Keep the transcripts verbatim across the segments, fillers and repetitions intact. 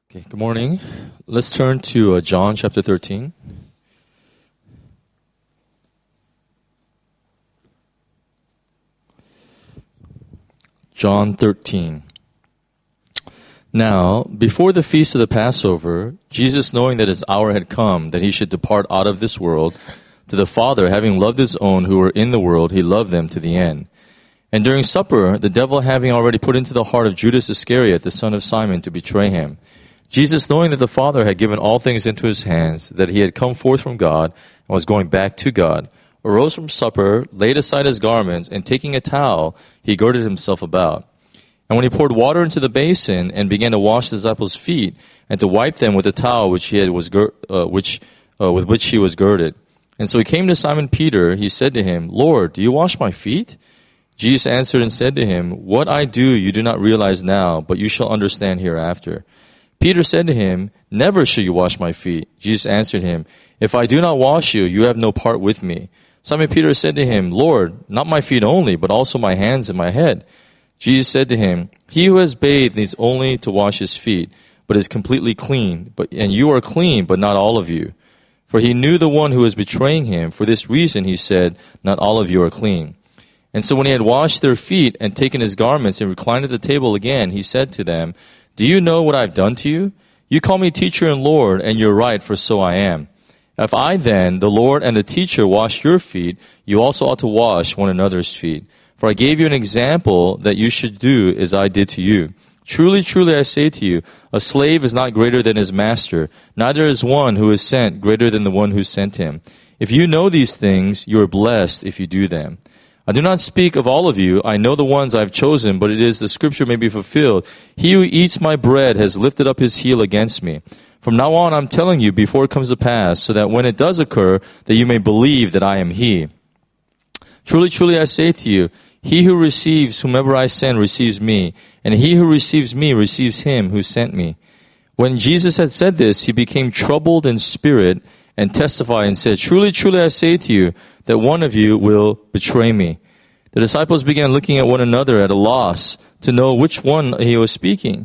Okay, good morning. Let's turn to uh, John chapter thirteen. John thirteen. Now, before the feast of the Passover, Jesus, knowing that his hour had come, that he should depart out of this world to the Father, having loved his own who were in the world, he loved them to the end. And during supper, the devil having already put into the heart of Judas Iscariot, the son of Simon, to betray him, Jesus, knowing that the Father had given all things into his hands, that he had come forth from God and was going back to God, arose from supper, laid aside his garments, and taking a towel, he girded himself about. And when he poured water into the basin and began to wash the disciples' feet and to wipe them with the towel which he had was gir- uh, which uh, with which he was girded, and so he came to Simon Peter, he said to him, "Lord, do you wash my feet?" Jesus answered and said to him, "What I do you do not realize now, but you shall understand hereafter." Peter said to him, "Never shall you wash my feet." Jesus answered him, "If I do not wash you, you have no part with me." Simon Peter said to him, "Lord, not my feet only, but also my hands and my head." Jesus said to him, "He who has bathed needs only to wash his feet, but is completely clean. But and you are clean, but not all of you." For he knew the one who was betraying him. For this reason he said, "Not all of you are clean." And so when he had washed their feet and taken his garments and reclined at the table again, he said to them, "Do you know what I have done to you? You call me teacher and Lord, and you're right, for so I am. If I then, the Lord and the teacher, wash your feet, you also ought to wash one another's feet. For I gave you an example that you should do as I did to you. Truly, truly, I say to you, a slave is not greater than his master, neither is one who is sent greater than the one who sent him. If you know these things, you are blessed if you do them. I do not speak of all of you. I know the ones I have chosen, but it is the scripture may be fulfilled. He who eats my bread has lifted up his heel against me. From now on, I'm telling you before it comes to pass, so that when it does occur, that you may believe that I am he. Truly, truly, I say to you, he who receives whomever I send receives me, and he who receives me receives him who sent me." When Jesus had said this, he became troubled in spirit and testified and said, "Truly, truly, I say to you, that one of you will betray me." The disciples began looking at one another at a loss to know which one he was speaking.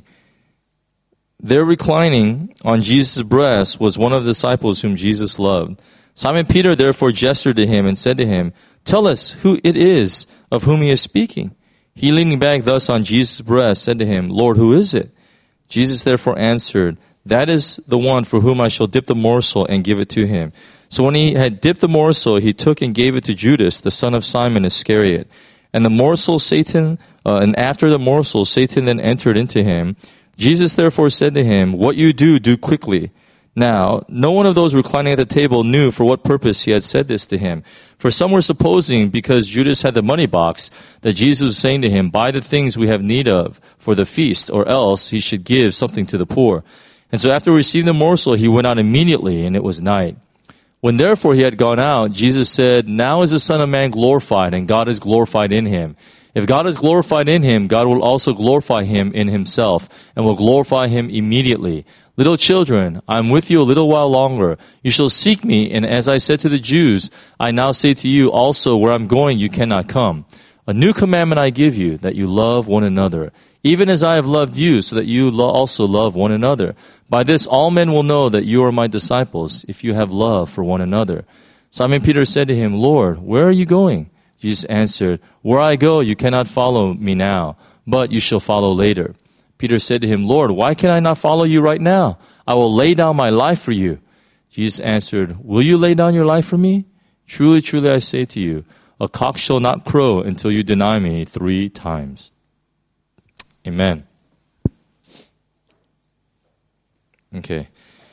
There reclining on Jesus' breast was one of the disciples whom Jesus loved. Simon Peter therefore gestured to him and said to him, "Tell us who it is of whom he is speaking." He, leaning back thus on Jesus' breast, said to him, "Lord, who is it?" Jesus therefore answered, "That is the one for whom I shall dip the morsel and give it to him." So when he had dipped the morsel, he took and gave it to Judas, the son of Simon Iscariot. And the morsel Satan, uh, and after the morsel, Satan then entered into him. Jesus therefore said to him, "What you do, do quickly." Now, no one of those reclining at the table knew for what purpose he had said this to him. For some were supposing, because Judas had the money box, that Jesus was saying to him, "Buy the things we have need of for the feast, or else he should give something to the poor." And so after receiving the morsel, he went out immediately, and it was night. When therefore he had gone out, Jesus said, "Now is the Son of Man glorified, and God is glorified in him. If God is glorified in him, God will also glorify him in himself, and will glorify him immediately. Little children, I am with you a little while longer. You shall seek me, and as I said to the Jews, I now say to you also, where I am going you cannot come. A new commandment I give you, that you love one another, even as I have loved you, so that you lo- also love one another. By this all men will know that you are my disciples, if you have love for one another." Simon Peter said to him, "Lord, where are you going?" Jesus answered, "Where I go you cannot follow me now, but you shall follow later." Peter said to him, "Lord, why can I not follow you right now? I will lay down my life for you." Jesus answered, "Will you lay down your life for me? Truly, truly, I say to you, a cock shall not crow until you deny me three times." Amen. Okay.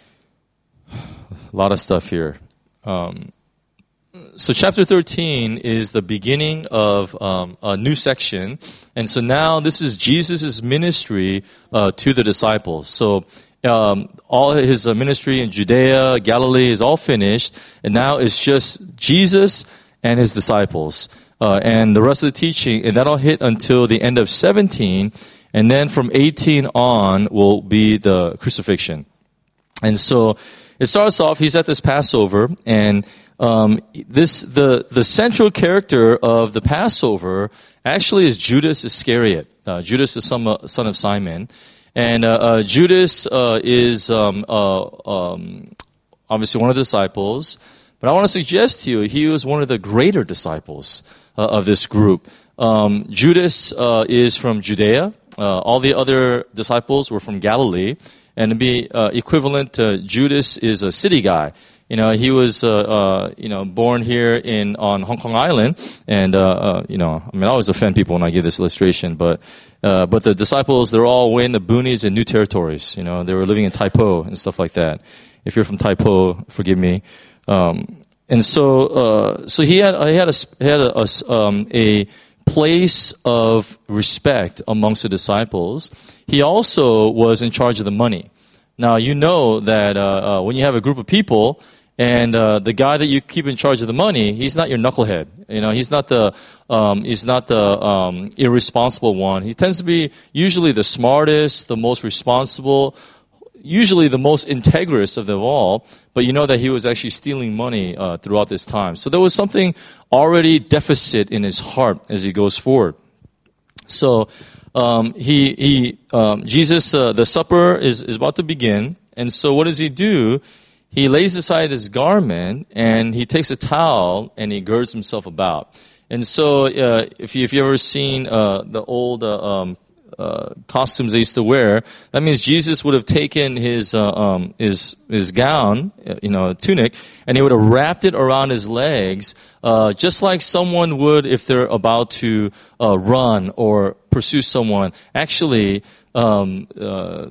A lot of stuff here. Um, so chapter thirteen is the beginning of um, a new section. And so now this is Jesus' ministry uh, to the disciples. So um, all his uh, ministry in Judea, Galilee is all finished. And now it's just Jesus and his disciples. Uh, and the rest of the teaching, and that'll hit until the end of seventeen. And then from eighteen on will be the crucifixion. And so it starts off, he's at this Passover, and um, this the the central character of the Passover actually is Judas Iscariot. Uh, Judas, the son of, son of Simon. And uh, uh, Judas uh, is um, uh, um, obviously one of the disciples. But I want to suggest to you, he was one of the greater disciples uh, of this group. Um, Judas uh, is from Judea. Uh, all the other disciples were from Galilee. And to be uh, equivalent to Judas is a city guy. You know, he was, uh, uh, you know, born here in on Hong Kong Island, and uh, uh, you know, I mean, I always offend people when I give this illustration, but uh, but the disciples, they're all way in the boonies and New Territories. You know, they were living in Tai Po and stuff like that. If you're from Tai Po, forgive me. Um, and so, uh, so he had he had a he had a, a, um, a place of respect amongst the disciples. He also was in charge of the money. Now, you know that uh, uh, when you have a group of people, and uh, the guy that you keep in charge of the money, he's not your knucklehead. You know, he's not the um, he's not the um, irresponsible one. He tends to be usually the smartest, the most responsible, usually the most integrous of them all. But you know that he was actually stealing money uh, throughout this time. So there was something already deficit in his heart as he goes forward. So um, he he um, Jesus, uh, the supper is is about to begin, and so what does he do? He lays aside his garment, and he takes a towel, and he girds himself about. And so, uh, if you if you ever seen uh, the old uh, um, uh, costumes they used to wear, that means Jesus would have taken his uh, um, his his gown, you know, tunic, and he would have wrapped it around his legs, uh, just like someone would if they're about to uh, run or pursue someone. Actually, um, uh,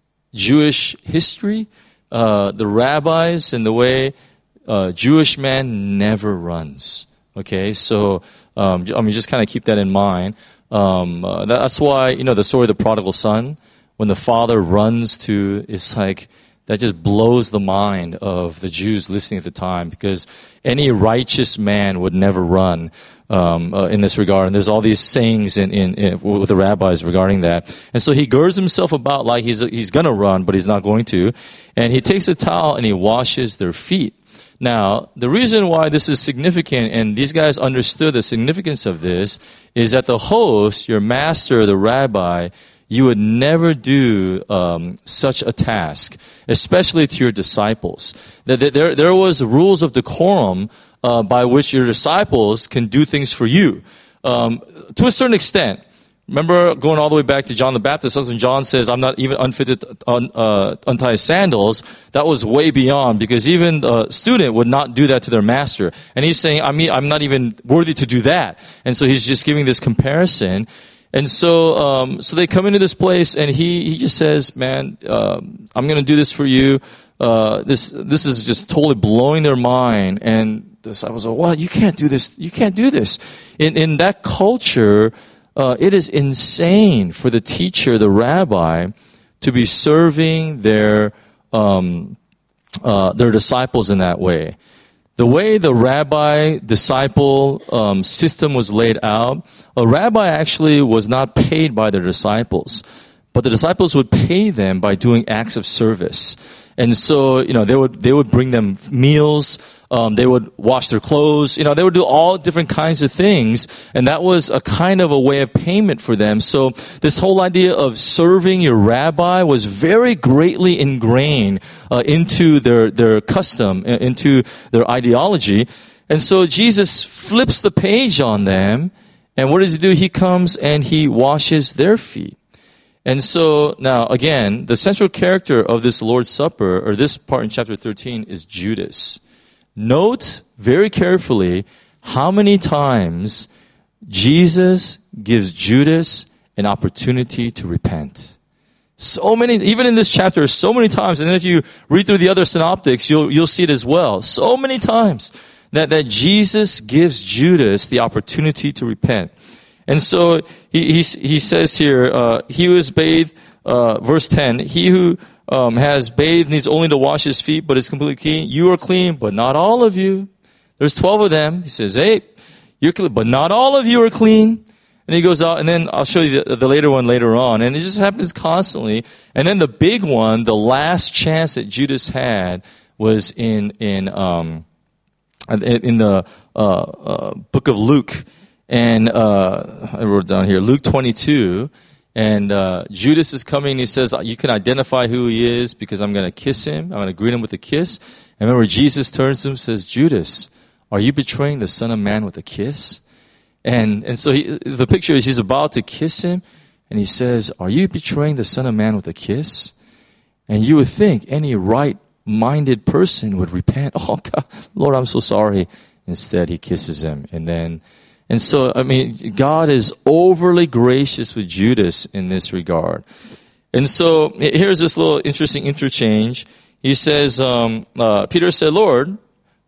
Jewish history. Uh, the rabbis and the way uh, Jewish man never runs. Okay, so um, I mean, just kind of keep that in mind. Um, uh, that's why, you know, the story of the prodigal son, when the father runs to, it's like that just blows the mind of the Jews listening at the time, because any righteous man would never run. Um, uh, in this regard, and there's all these sayings in, in, in with the rabbis regarding that. And so he girds himself about like he's he's gonna run, but he's not going to. And he takes a towel and he washes their feet. Now, the reason why this is significant, and these guys understood the significance of this, is that the host, your master, the rabbi, you would never do um, such a task, especially to your disciples. That there there was rules of decorum Uh, by which your disciples can do things for you. Um, to a certain extent. Remember going all the way back to John the Baptist, when John says, I'm not even unfit to un, uh, untie his sandals. That was way beyond, because even the student would not do that to their master. And he's saying, I mean, I'm not even worthy to do that. And so he's just giving this comparison. And so um, so they come into this place, and he, he just says, man, um, I'm going to do this for you. Uh, this this is just totally blowing their mind. And the disciples are, well, you can't do this. You can't do this. In in that culture, uh, it is insane for the teacher, the rabbi, to be serving their um, uh, their disciples in that way. The way the rabbi-disciple um, system was laid out, a rabbi actually was not paid by their disciples, but the disciples would pay them by doing acts of service. And so, you know, they would they would bring them meals. Um, they would wash their clothes. You know, they would do all different kinds of things, and that was a kind of a way of payment for them. So this whole idea of serving your rabbi was very greatly ingrained uh, into their their custom, into their ideology. And so Jesus flips the page on them, and what does he do? He comes and he washes their feet. And so now, again, the central character of this Lord's Supper, or this part in chapter thirteen, is Judas. Note very carefully how many times Jesus gives Judas an opportunity to repent. So many, even in this chapter, so many times. And then if you read through the other synoptics, you'll you'll see it as well. So many times that, that Jesus gives Judas the opportunity to repent. And so he he, he says here, uh, he who is bathed, uh, verse ten, he who um, has bathed needs only to wash his feet, but is completely clean. You are clean, but not all of you. There's twelve of them. He says, hey, you're clean, but not all of you are clean. And he goes out, and then I'll show you the, the later one later on. And it just happens constantly. And then the big one, the last chance that Judas had, was in in um, in the uh, uh, book of Luke. And uh, I wrote it down here, Luke twenty-two. And uh, Judas is coming. He says, you can identify who he is because I'm going to kiss him. I'm going to greet him with a kiss. And remember, Jesus turns to him and says, Judas, are you betraying the Son of Man with a kiss? And and so he, the picture is he's about to kiss him. And he says, are you betraying the Son of Man with a kiss? And you would think any right-minded person would repent. Oh, God, Lord, I'm so sorry. Instead, he kisses him. And then... And so, I mean, God is overly gracious with Judas in this regard. And so, here's this little interesting interchange. He says, um, uh, Peter said, Lord,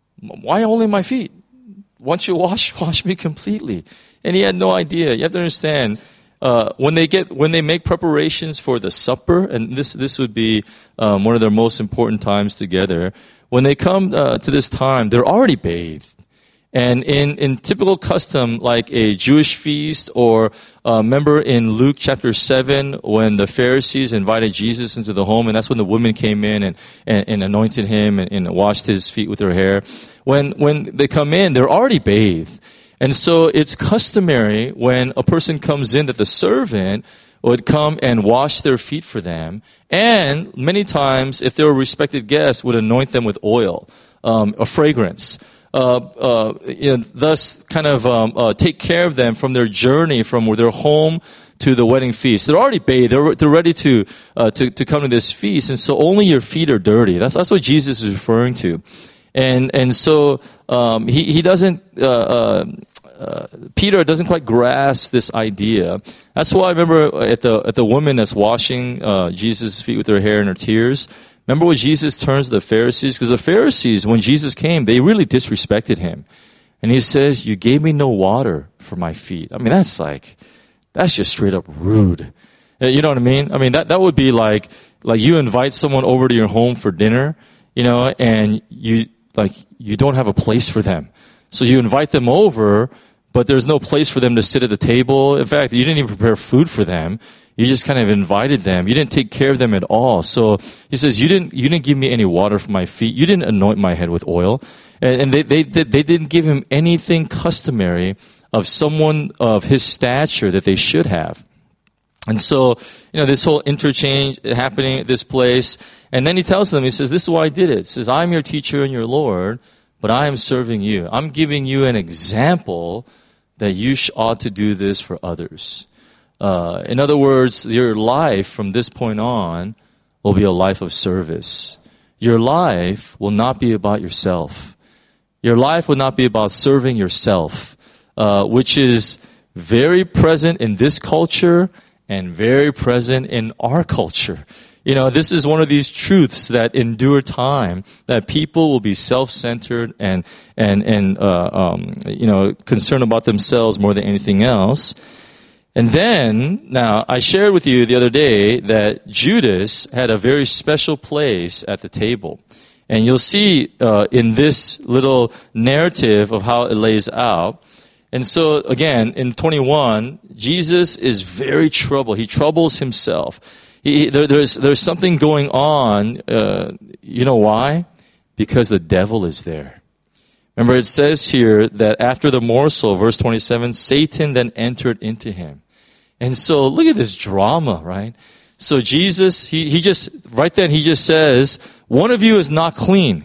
why only my feet? Why don't you wash, wash me completely? And he had no idea. You have to understand, uh, when they get, when they make preparations for the supper, and this, this would be um, one of their most important times together, when they come uh, to this time, they're already bathed. And in, in typical custom, like a Jewish feast, or uh, remember in Luke chapter seven, when the Pharisees invited Jesus into the home, and that's when the women came in and, and, and anointed him and, and washed his feet with their hair. When, when they come in, they're already bathed. And so it's customary when a person comes in that the servant would come and wash their feet for them. And many times, if they were respected guests, would anoint them with oil, um, a fragrance. Uh, uh, you know, thus kind of um, uh, take care of them from their journey from their home to the wedding feast. They're already bathed. They're, they're ready to, uh, to to come to this feast, and so only your feet are dirty. That's that's what Jesus is referring to, and and so um, he he doesn't. Uh, uh, uh, Peter doesn't quite grasp this idea. That's why I remember at the at the woman that's washing uh, Jesus' feet with her hair and her tears. Remember when Jesus turns to the Pharisees? Because the Pharisees, when Jesus came, they really disrespected him. And he says, you gave me no water for my feet. I mean, that's like, that's just straight up rude. You know what I mean? I mean, that, that would be like, like you invite someone over to your home for dinner, you know, and you, like, you don't have a place for them. So you invite them over, but there's no place for them to sit at the table. In fact, you didn't even prepare food for them. You just kind of invited them. You didn't take care of them at all. So he says, you didn't, you didn't give me any water for my feet. You didn't anoint my head with oil. And, and they, they, they didn't give him anything customary of someone of his stature that they should have. And so, you know, this whole interchange happening at this place. And then he tells them, he says, this is why I did it. He says, I'm your teacher and your Lord, but I am serving you. I'm giving you an example that you ought to do this for others. Uh, in other words, your life from this point on will be a life of service. Your life will not be about yourself. Your life will not be about serving yourself, uh, which is very present in this culture and very present in our culture. You know, this is one of these truths that endure time, that people will be self-centered and, and, and uh, um, you know, concerned about themselves more than anything else. And then, now, I shared with you the other day that Judas had a very special place at the table. And you'll see uh, in this little narrative of how it lays out. And so, again, in twenty-one, Jesus is very troubled. He troubles himself. He, there, there's, there's something going on. Uh, you know why? Because the devil is there. Remember, it says here that after the morsel, verse twenty-seven, Satan then entered into him. And so, look at this drama, right? So Jesus, he, he just, right then, he just says, one of you is not clean.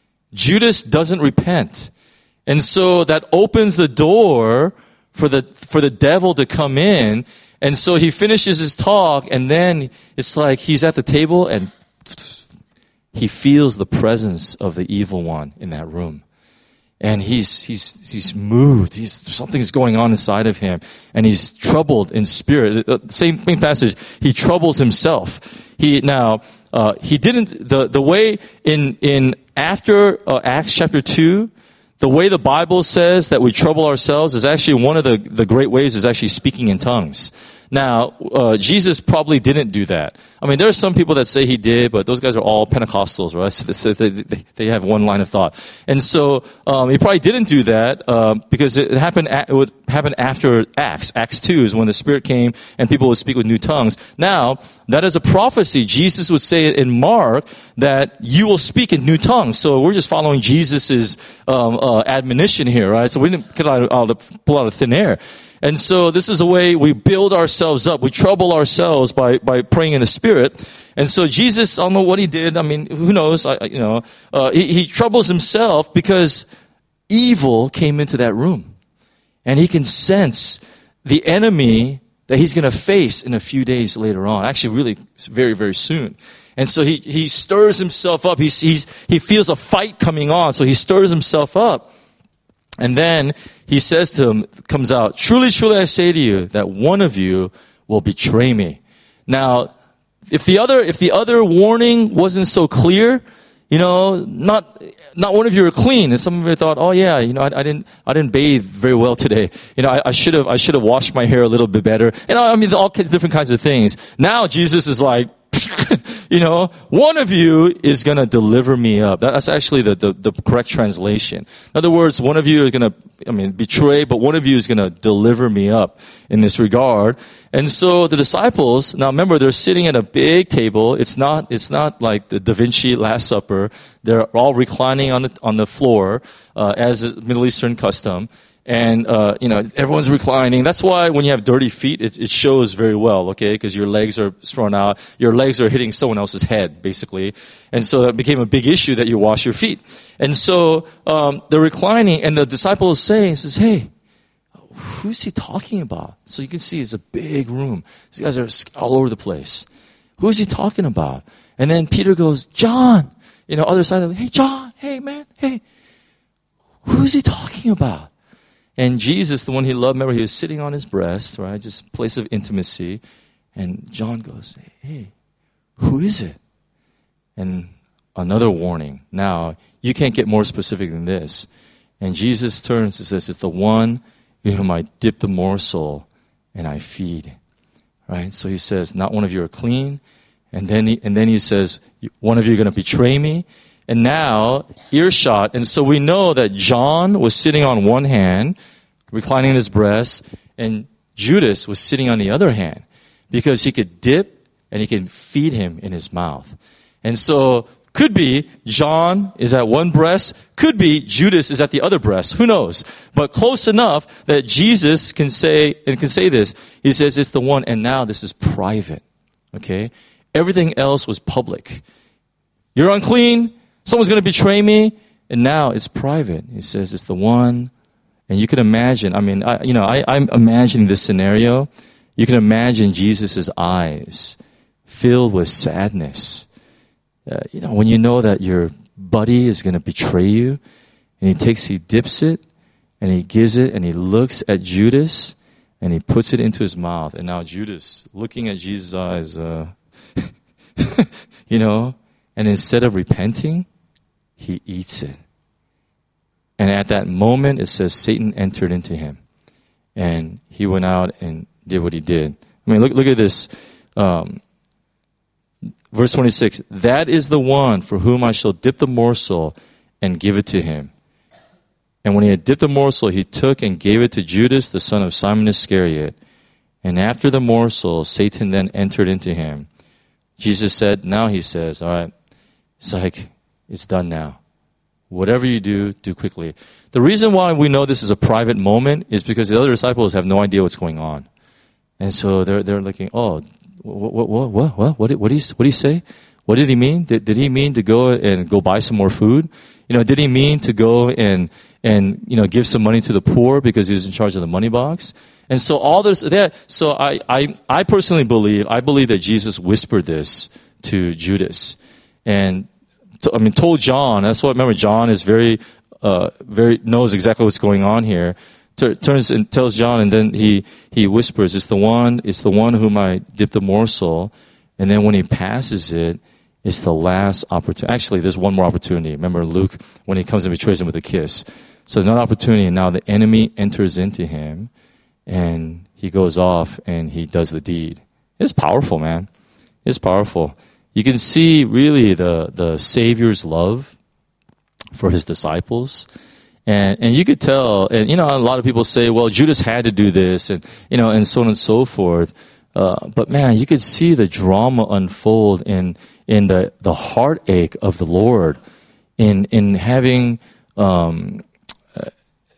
Judas doesn't repent. And so that opens the door for the, for the devil to come in. And so he finishes his talk, and then it's like he's at the table and he feels the presence of the evil one in that room. And he's, he's, he's moved. He's, something's going on inside of him. And he's troubled in spirit. Same, same passage. He troubles himself. He, now, uh, he didn't, the, the way in, in, after uh, Acts chapter two, the way the Bible says that we trouble ourselves is actually one of the, the great ways is actually speaking in tongues. Now, uh, Jesus probably didn't do that. I mean, there are some people that say he did, but those guys are all Pentecostals, right? So they, they, they have one line of thought. And so um, he probably didn't do that uh, because it happened. At, it would happen after Acts. Acts two is when the Spirit came and people would speak with new tongues. Now, that is a prophecy. Jesus would say it in Mark that you will speak in new tongues. So we're just following Jesus's um, uh, admonition here, right? So we didn't pull out, out, pull out of thin air. And so this is a way we build ourselves up. We trouble ourselves by, by praying in the Spirit. And so Jesus, I don't know what he did. I mean, who knows? I, you know, uh, he, he troubles himself because evil came into that room. And he can sense the enemy that he's going to face in a few days later on. Actually, really very, very soon. And so he, he stirs himself up. He's, he's, he feels a fight coming on. So he stirs himself up. And then he says to him, comes out, truly, truly, I say to you that one of you will betray me. Now, if the other, if the other warning wasn't so clear, you know, not, not one of you are clean. And some of you thought, oh yeah, you know, I, I didn't, I didn't bathe very well today. You know, I, I should have, I should have washed my hair a little bit better. You know, I mean, all kinds, different kinds of things. Now Jesus is like, you know, one of you is going to deliver me up. That's actually the, the, the correct translation. In other words, one of you is going to, I mean, betray, but one of you is going to deliver me up in this regard. And so the disciples, now remember, they're sitting at a big table. It's not, it's not like the Da Vinci Last Supper. They're all reclining on the, on the floor, uh, as a Middle Eastern custom. And, uh, you know, everyone's reclining. That's why when you have dirty feet, it, it shows very well, okay? Because your legs are thrown out. Your legs are hitting someone else's head, basically. And so it became a big issue that you wash your feet. And so um, they're reclining, and the disciple is saying, says, hey, who's he talking about? So you can see it's a big room. These guys are all over the place. Who is he talking about? And then Peter goes, John. You know, other side of, hey, John, hey, man, hey. Who's he talking about? And Jesus, the one he loved, remember, he was sitting on his breast, right? Just a place of intimacy. And John goes, hey, who is it? And another warning. Now, you can't get more specific than this. And Jesus turns and says, it's the one in whom I dip the morsel and I feed. Right? So he says, not one of you are clean. And then he, and then he says, one of you are going to betray me. And now, earshot. And so we know that John was sitting on one hand, reclining in his breast, and Judas was sitting on the other hand because he could dip and he could feed him in his mouth. And so, could be John is at one breast, could be Judas is at the other breast. Who knows? But close enough that Jesus can say, and can say this. He says, it's the one, and now this is private. Okay? Everything else was public. You're unclean. Someone's going to betray me, and now it's private. He says it's the one, and you can imagine. I mean, I, you know, I, I'm imagining this scenario. You can imagine Jesus' eyes filled with sadness. Uh, you know, when you know that your buddy is going to betray you, and he takes, he dips it, and he gives it, and he looks at Judas, and he puts it into his mouth. And now Judas, looking at Jesus' eyes, uh, you know, and instead of repenting, he eats it. And at that moment, it says Satan entered into him. And he went out and did what he did. I mean, look, look at this. Um, verse twenty-six, that is the one for whom I shall dip the morsel and give it to him. And when he had dipped the morsel, he took and gave it to Judas, the son of Simon Iscariot. And after the morsel, Satan then entered into him. Jesus said, now he says, all right, it's like, it's done now. Whatever you do, do quickly. The reason why we know this is a private moment is because the other disciples have no idea what's going on. And so they're they're looking, oh, what what what what what what did, what did he what did he say? What did he mean? Did did he mean to go and go buy some more food? You know, did he mean to go and and you know give some money to the poor because he was in charge of the money box? And so all this that so I I I personally believe I believe that Jesus whispered this to Judas. And I mean, told John. That's what. Remember, John is very, uh, very knows exactly what's going on here. T- turns and tells John, and then he he whispers, "It's the one. It's the one whom I dip the morsel." And then when he passes it, it's the last opportunity. Actually, there's one more opportunity. Remember Luke when he comes and betrays him with a kiss. So another opportunity, and now the enemy enters into him, and he goes off and he does the deed. It's powerful, man. It's powerful. You can see really the, the Savior's love for his disciples. And and you could tell, and you know, a lot of people say, well, Judas had to do this, and you know, and so on and so forth. Uh, but man, you could see the drama unfold in in the, the heartache of the Lord, in in having um, uh,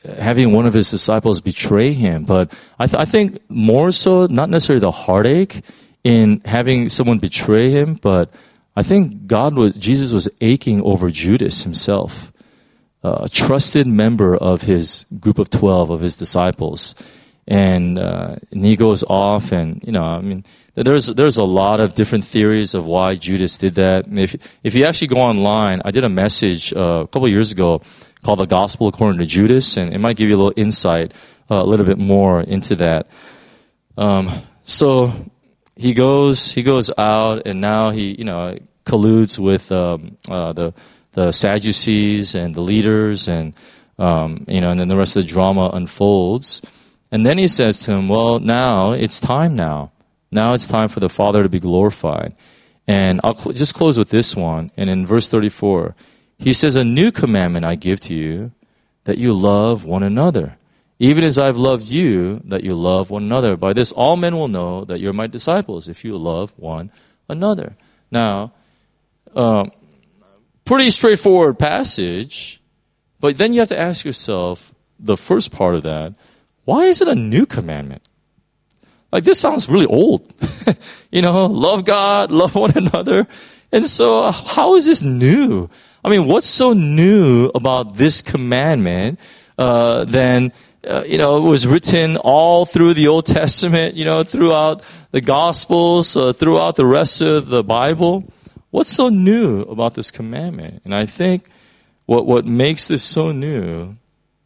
having one of his disciples betray him. But I, th- I think more so, not necessarily the heartache in having someone betray him, but I think God was, Jesus was aching over Judas himself, uh, a trusted member of his group of twelve, of his disciples. And, uh, and he goes off and, you know, I mean, there's, there's a lot of different theories of why Judas did that. And if, if you actually go online, I did a message uh, a couple of years ago called The Gospel According to Judas, and it might give you a little insight, uh, a little bit more into that. Um, so he goes, he goes out, and now he, you know, colludes with um, uh, the the Sadducees and the leaders, and um, you know, and then the rest of the drama unfolds. And then he says to him, "Well, now it's time. Now, now it's time for the Father to be glorified." And I'll cl- just close with this one. And in verse thirty-four. He says, "A new commandment I give to you, that you love one another, even as I've loved you, that you love one another. By this all men will know that you're my disciples, if you love one another." Now, um, pretty straightforward passage, but then you have to ask yourself, the first part of that, why is it a new commandment? Like, this sounds really old. You know, love God, love one another. And so, how is this new? I mean, what's so new about this commandment uh, than, uh, you know, it was written all through the Old Testament, you know, throughout the Gospels, uh, throughout the rest of the Bible? What's so new about this commandment? And I think what, what makes this so new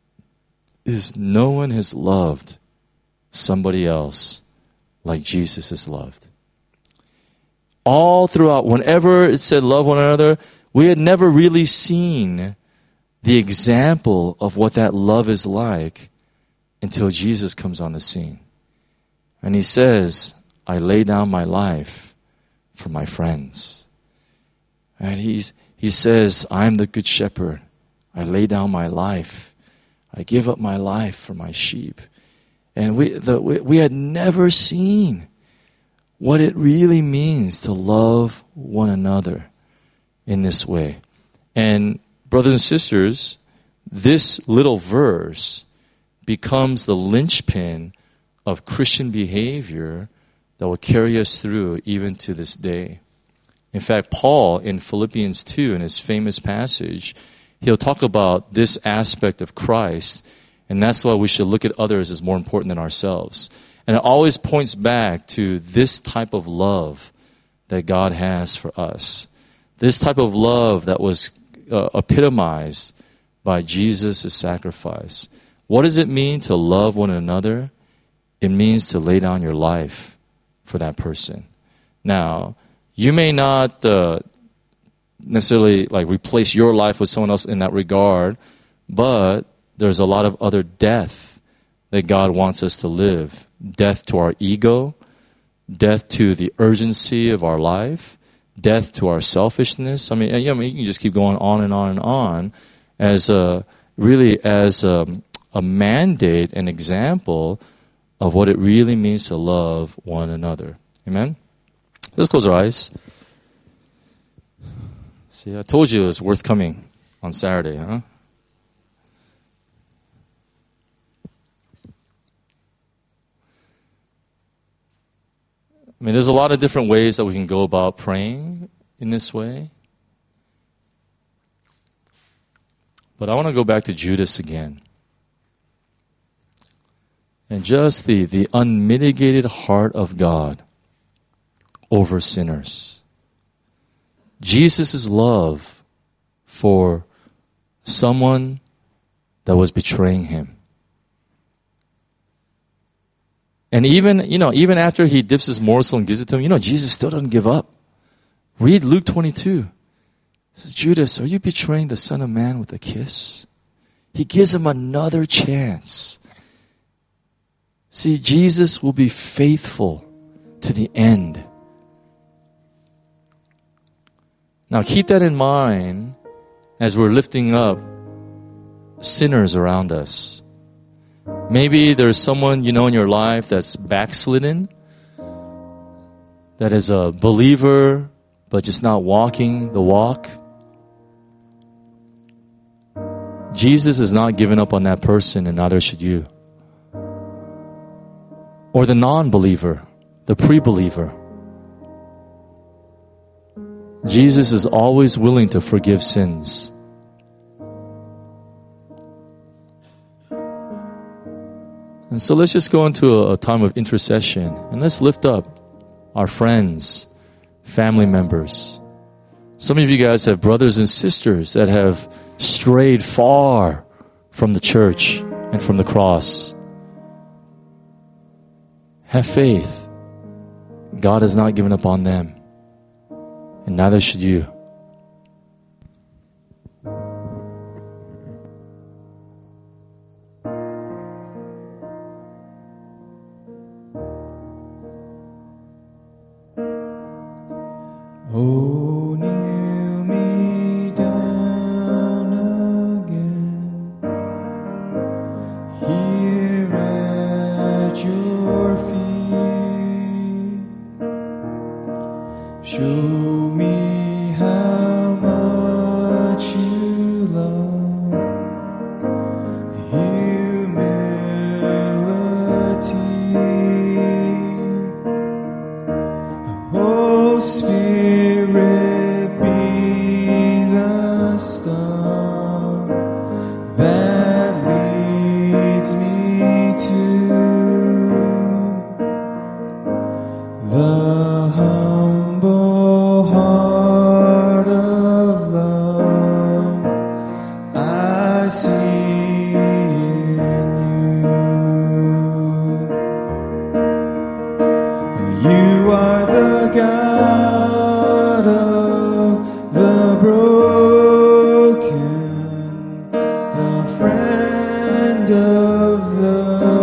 is no one has loved somebody else like Jesus is loved. All throughout, whenever it said love one another, we had never really seen the example of what that love is like until Jesus comes on the scene. And he says, "I lay down my life for my friends." And he's, he says, "I'm the good shepherd. I lay down my life. I give up my life for my sheep." And we, the, we, we had never seen what it really means to love one another in this way. And brothers and sisters, this little verse becomes the linchpin of Christian behavior that will carry us through even to this day. In fact, Paul in Philippians two, in his famous passage, he'll talk about this aspect of Christ, and that's why we should look at others as more important than ourselves. And it always points back to this type of love that God has for us. This type of love that was uh, epitomized by Jesus' sacrifice. What does it mean to love one another? It means to lay down your life for that person. Now, you may not uh, necessarily like replace your life with someone else in that regard, but there's a lot of other death that God wants us to live. Death to our ego, death to the urgency of our life, death to our selfishness. I mean, I mean, you can just keep going on and on and on as a, really as a, a mandate, an example of what it really means to love one another. Amen? Let's close our eyes. See, I told you it was worth coming on Saturday, huh? I mean, there's a lot of different ways that we can go about praying in this way. But I want to go back to Judas again. And just the, the unmitigated heart of God over sinners. Jesus' love for someone that was betraying him. And even, you know, even after he dips his morsel and gives it to him, you know, Jesus still doesn't give up. Read Luke twenty-two. It says, "Judas, are you betraying the Son of Man with a kiss?" He gives him another chance. See, Jesus will be faithful to the end. Now keep that in mind as we're lifting up sinners around us. Maybe there's someone you know in your life that's backslidden, that is a believer, but just not walking the walk. Jesus is not giving up on that person, and neither should you. Or the non-believer, the pre-believer. Jesus is always willing to forgive sins. And so let's just go into a, a time of intercession, and let's lift up our friends, family members. Some of you guys have brothers and sisters that have strayed far from the church and from the cross. Have faith. God has not given up on them, and neither should you. Oh, kneel me down again, here at your feet. Show me how much you love humility. Oh, Spirit, be the star that leads me to the humble heart of love I see in you. You are the God of the broken, the friend of the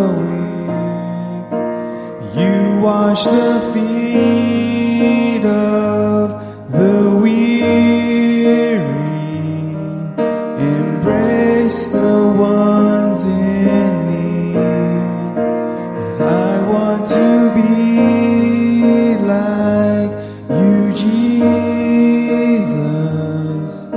weak. You wash the feet of the weary, embrace the ones in need. I want to be like you, Jesus.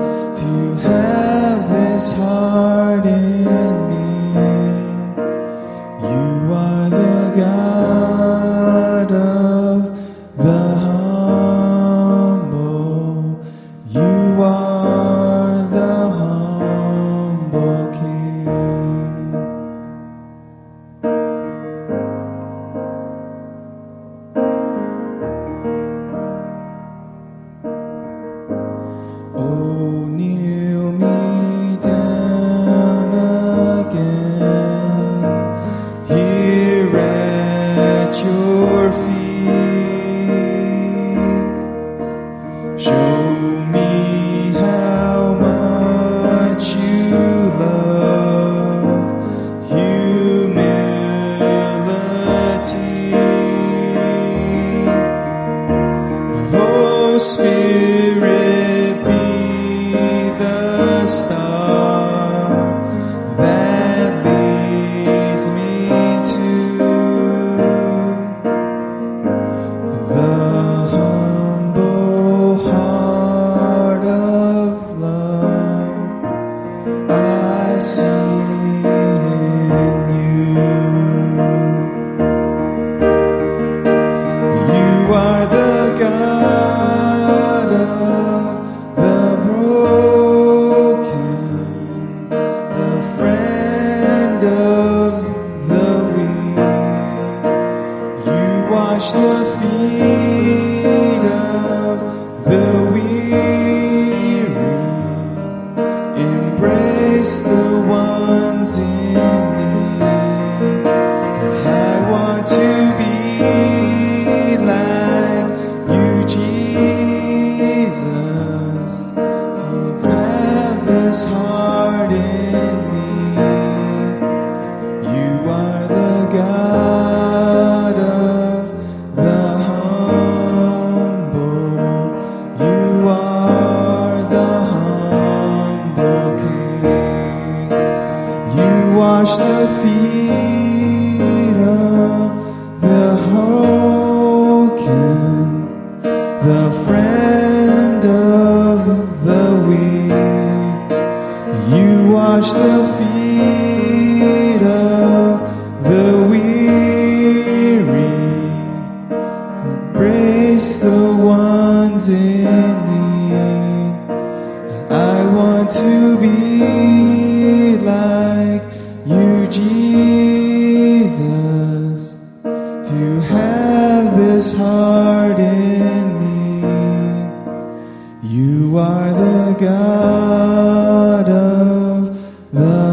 You are the God of the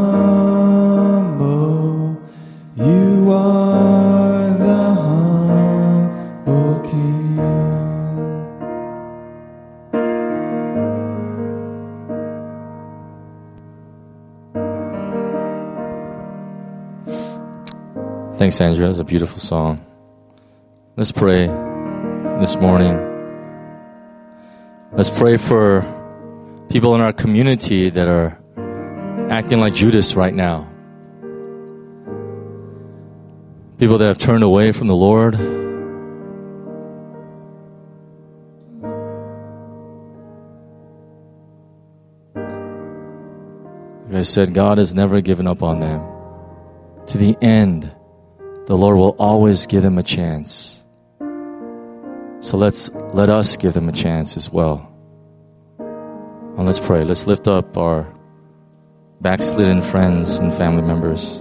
humble. You are the humble King. Thanks, Andrea. It's a beautiful song. Let's pray this morning. Let's pray for people in our community that are acting like Judas right now. People that have turned away from the Lord. Like I said, God has never given up on them. To the end, the Lord will always give them a chance. So let's let us give them a chance as well. And let's pray. Let's lift up our backslidden friends and family members.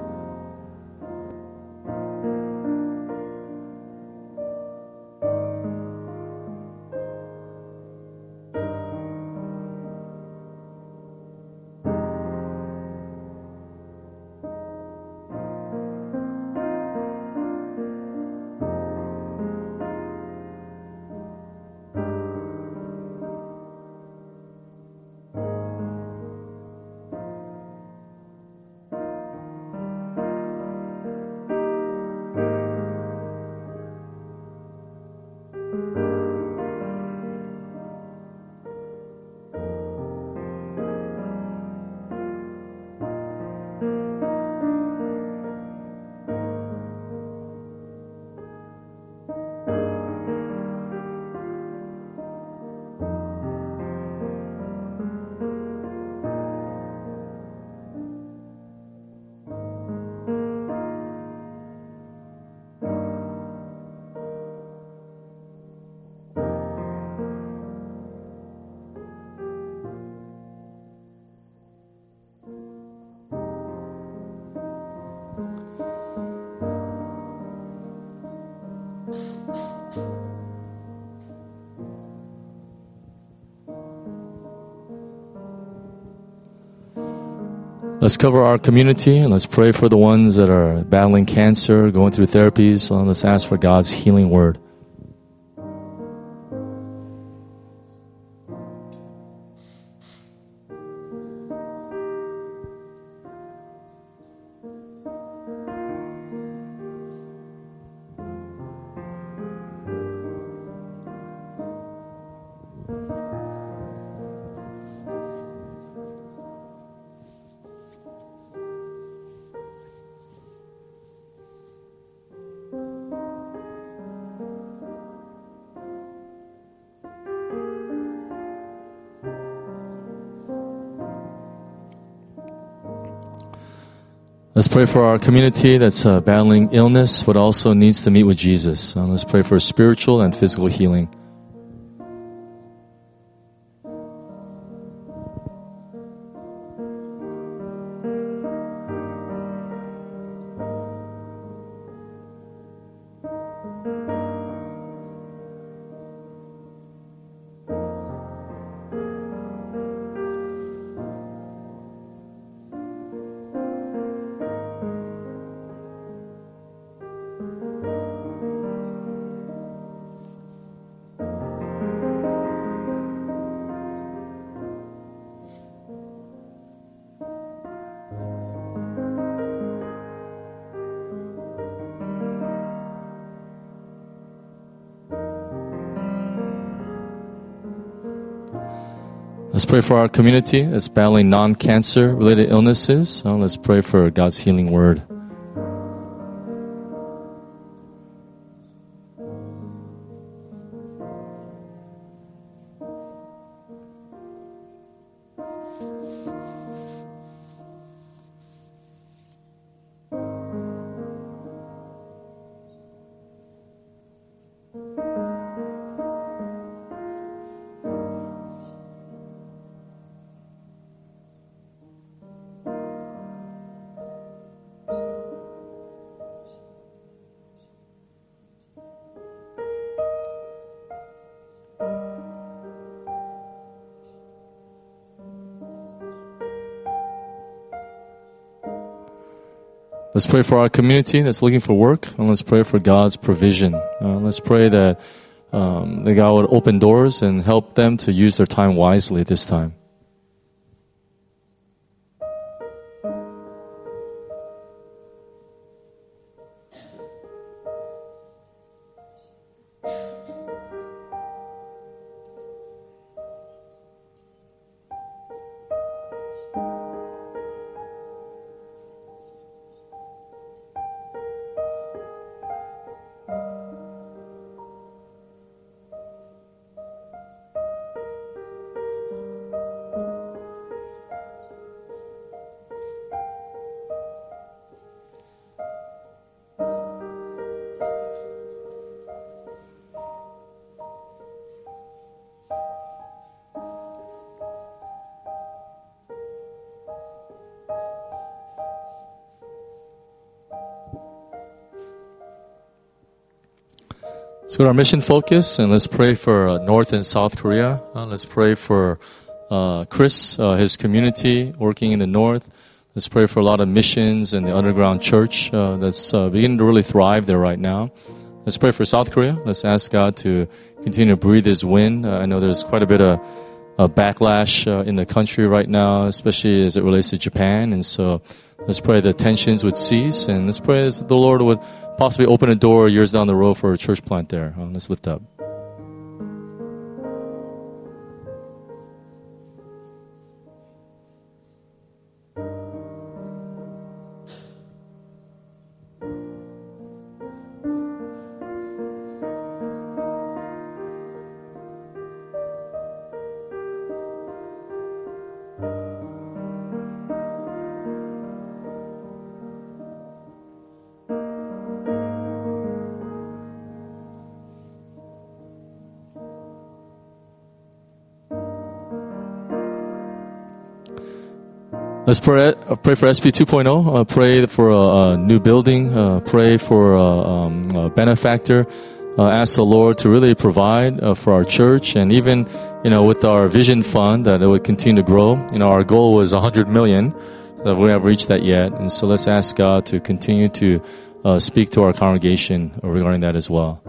Let's cover our community and let's pray for the ones that are battling cancer, going through therapies. So let's ask for God's healing word. Let's pray for our community that's uh, battling illness, but also needs to meet with Jesus. Uh, let's pray for spiritual and physical healing. Let's pray for our community that's battling non-cancer related illnesses. So let's pray for God's healing word. Let's pray for our community that's looking for work, and let's pray for God's provision. Uh, let's pray that, um, that God would open doors and help them to use their time wisely this time. Let's go to our mission focus, and let's pray for uh, North and South Korea. Uh, let's pray for uh, Chris, uh, his community working in the North. Let's pray for a lot of missions and the underground church uh, that's uh, beginning to really thrive there right now. Let's pray for South Korea. Let's ask God to continue to breathe His wind. Uh, I know there's quite a bit of uh, backlash uh, in the country right now, especially as it relates to Japan. And so let's pray the tensions would cease, and let's pray that the Lord would possibly open a door years down the road for a church plant there. Uh, let's lift up. Let's pray, uh, pray for S P two point oh, uh, pray for a, a new building, uh, pray for a, um, a benefactor, uh, ask the Lord to really provide uh, for our church, and even, you know, with our vision fund, that it would continue to grow. You know, our goal was one hundred million, but we haven't reached that yet, and so let's ask God to continue to uh, speak to our congregation regarding that as well.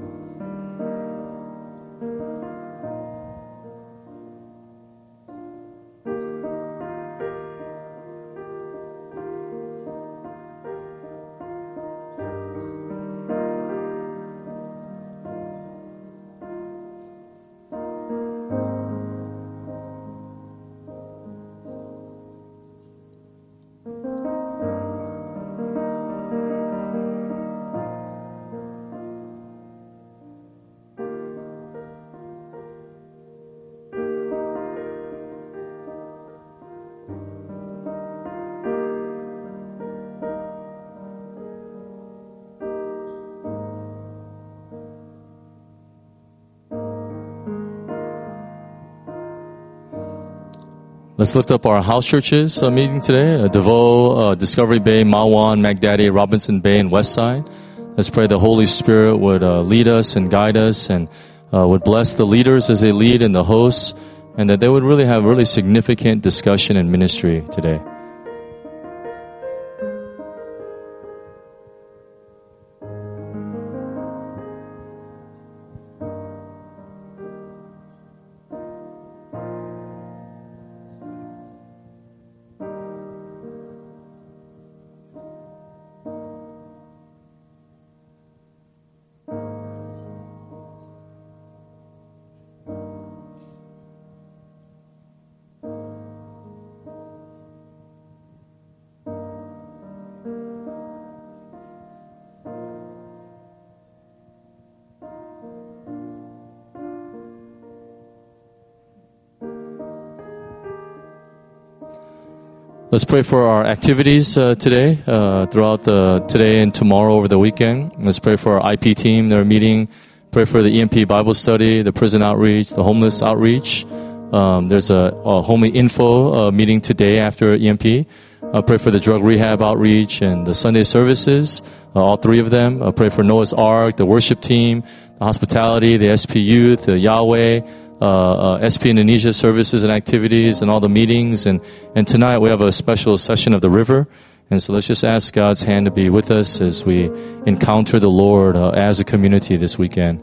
Let's lift up our house churches uh, meeting today. Uh, DeVoe, uh, Discovery Bay, Mawan, Magdaddy, Robinson Bay, and Westside. Let's pray the Holy Spirit would uh, lead us and guide us, and uh, would bless the leaders as they lead and the hosts, and that they would really have really significant discussion and ministry today. Let's pray for our activities uh, today, uh, throughout the today and tomorrow over the weekend. Let's pray for our I P team that are meeting. Pray for the E M P Bible study, the prison outreach, the homeless outreach. Um, there's a, a homely info uh, meeting today after E M P. Uh, pray for the drug rehab outreach and the Sunday services, uh, all three of them. Uh, pray for Noah's Ark, the worship team, the hospitality, the S P Youth, the Yahweh, Uh, uh, S P Indonesia services and activities and all the meetings. And, and tonight we have a special session of the river. And so let's just ask God's hand to be with us as we encounter the Lord uh, as a community this weekend.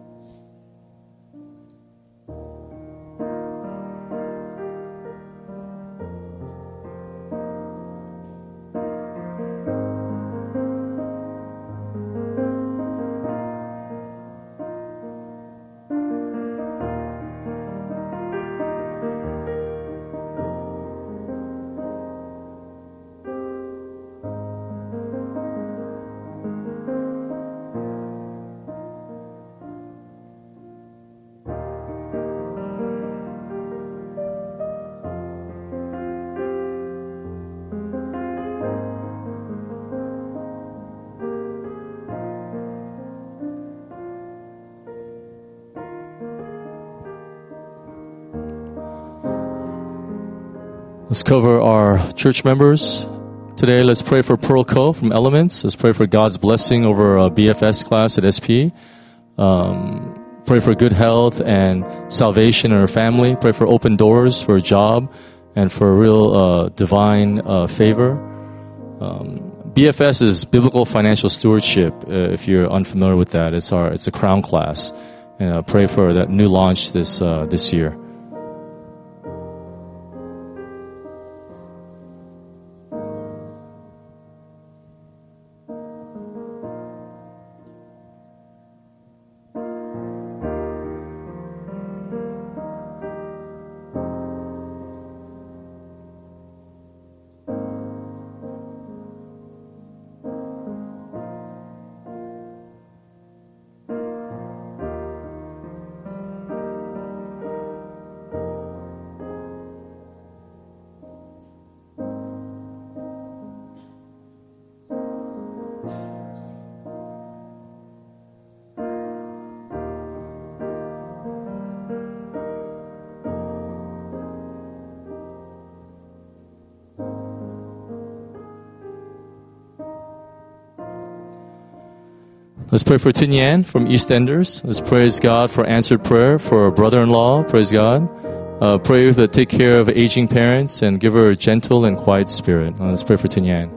Let's cover our church members. Today, let's pray for Pearl Ko from Elements. Let's pray for God's blessing over a B F S class at S P. Um, pray for good health and salvation in her family. Pray for open doors for a job and for real uh, divine uh, favor. Um, B F S is Biblical Financial Stewardship. Uh, if you're unfamiliar with that, it's our it's a crown class, and uh, pray for that new launch this uh, this year. Let's pray for Tin Yan from EastEnders. Let's praise God for answered prayer for our brother-in-law. Praise God. Uh, pray to take care of aging parents and give her a gentle and quiet spirit. Uh, let's pray for Tin Yan.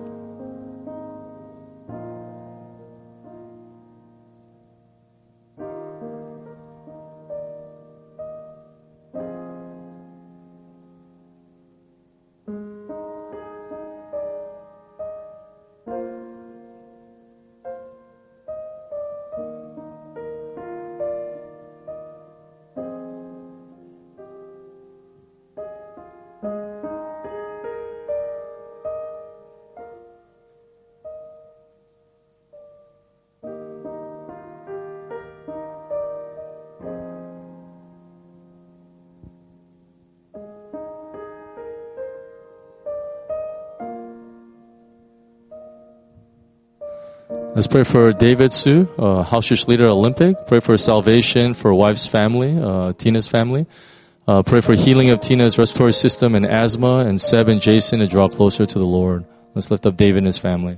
Let's pray for David Su, uh, house church leader at Olympic. Pray for salvation for wife's family, uh, Tina's family. Uh, pray for healing of Tina's respiratory system and asthma, and Seb and Jason to draw closer to the Lord. Let's lift up David and his family.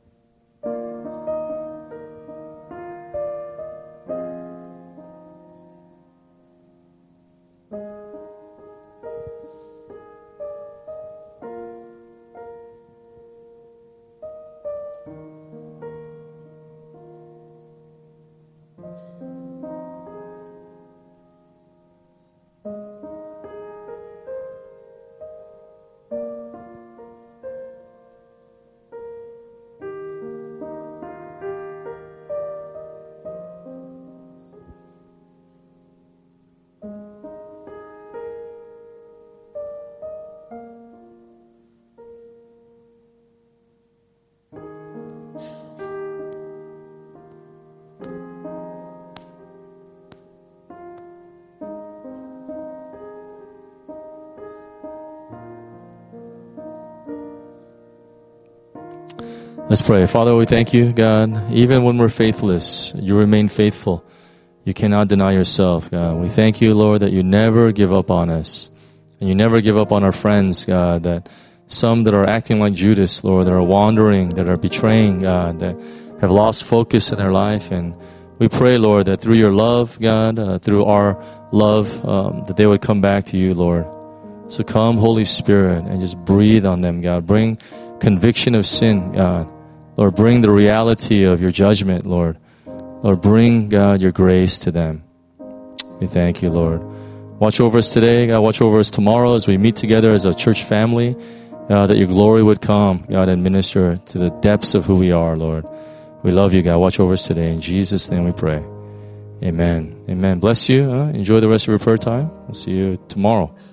Let's pray. Father, we thank you, God. Even when we're faithless, you remain faithful. You cannot deny yourself, God. We thank you, Lord, that you never give up on us. And you never give up on our friends, God, that some that are acting like Judas, Lord, that are wandering, that are betraying, God, that have lost focus in their life. And we pray, Lord, that through your love, God, uh, through our love, um, that they would come back to you, Lord. So come, Holy Spirit, and just breathe on them, God. Bring conviction of sin, God. Lord, bring the reality of your judgment, Lord. Lord, bring, God, your grace to them. We thank you, Lord. Watch over us today, God. Watch over us tomorrow as we meet together as a church family. God, that your glory would come, God, and minister to the depths of who we are, Lord. We love you, God. Watch over us today. In Jesus' name we pray. Amen. Amen. Bless you. Huh? Enjoy the rest of your prayer time. We'll see you tomorrow.